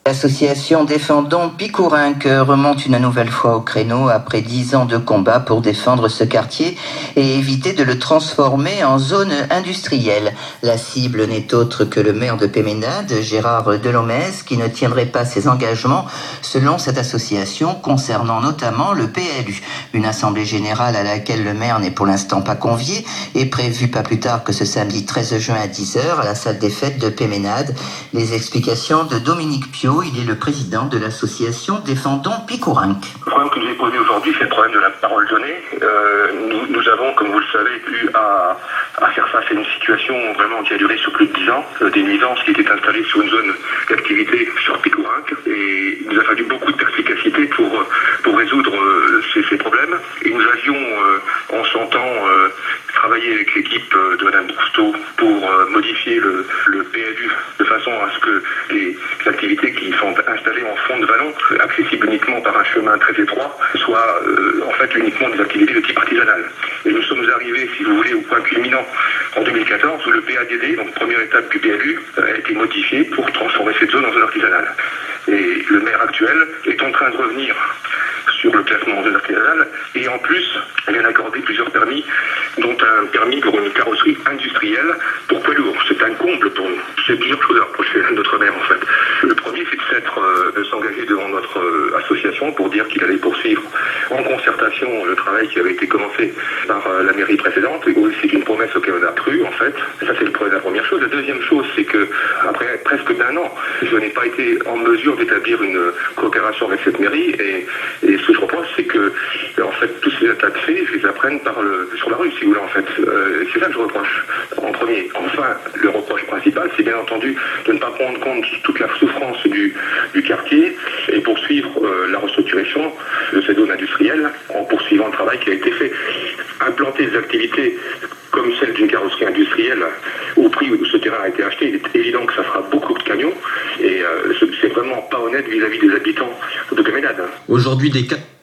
L'association Défendons Picourinc remonte une nouvelle fois au créneau après 10 ans de combat pour défendre ce quartier et éviter de le transformer en zone industrielle. La cible n'est autre que le maire de Péménade, Gérard Delomez, qui ne tiendrait pas ses engagements selon cette association concernant notamment le PLU. Une assemblée générale à laquelle le maire n'est pour l'instant pas convié est prévue pas plus tard que ce samedi 13 juin à 10h à la salle des fêtes de Péménade. Les explications de Dominique Pio. Il est le président de l'association Défendons Picourinc. Le problème que je vous ai posé aujourd'hui, c'est le problème de la parole donnée. Nous avons, comme vous le savez, eu à faire face à une situation vraiment qui a duré sur plus de 10 ans, des nuisances qui étaient installées sur une zone d'activité sur Picourinc. Et il nous a fallu beaucoup de perspicacité pour résoudre ces problèmes. Et nous avions, en son temps, travaillé avec l'équipe de Mme Cousteau pour modifier le PLU de façon à ce que les activités qui sont installées en fond de vallon, accessibles uniquement par un chemin très étroit, soient en fait uniquement des activités de type artisanal. Et nous sommes arrivés, si vous voulez, au point culminant en 2014 où le PADD, donc première étape du PLU, a été modifié pour transformer cette zone en zone artisanale. Et le maire actuel est en train de revenir sur le classement en zone artisanale et en plus, il vient d'accorder plusieurs permis, dont un permis pour une carrosserie industrielle pour poids lourds. C'est un comble pour nous. C'est plusieurs choses à reprocher à notre maire en fait. Le premier, c'est de s'engager devant notre association pour dire qu'il allait poursuivre en concertation le travail qui avait été commencé par la mairie précédente. Et c'est une promesse auquel on a cru en fait. Et ça c'est la première chose. La deuxième chose, c'est que après presque d'un an, je n'ai pas été en mesure d'établir une coopération avec cette mairie et ce que je reproche, c'est que en fait tous ces attaques faits, je les apprenne sur la rue si vous voulez en fait. C'est ça que je reproche en premier. Enfin, le reproche principal, c'est bien entendu de ne pas prendre compte toute la souffrance du quartier et poursuivre la restructuration de cette zone industrielle en poursuivant le travail qui a été fait. Implanter des activités comme celle d'une carrosserie industrielle au prix où ce terrain a été acheté, il est évident que ça fera beaucoup de camions et c'est vraiment pas honnête vis-à-vis des habitants de Péménade. Aujourd'hui, des 4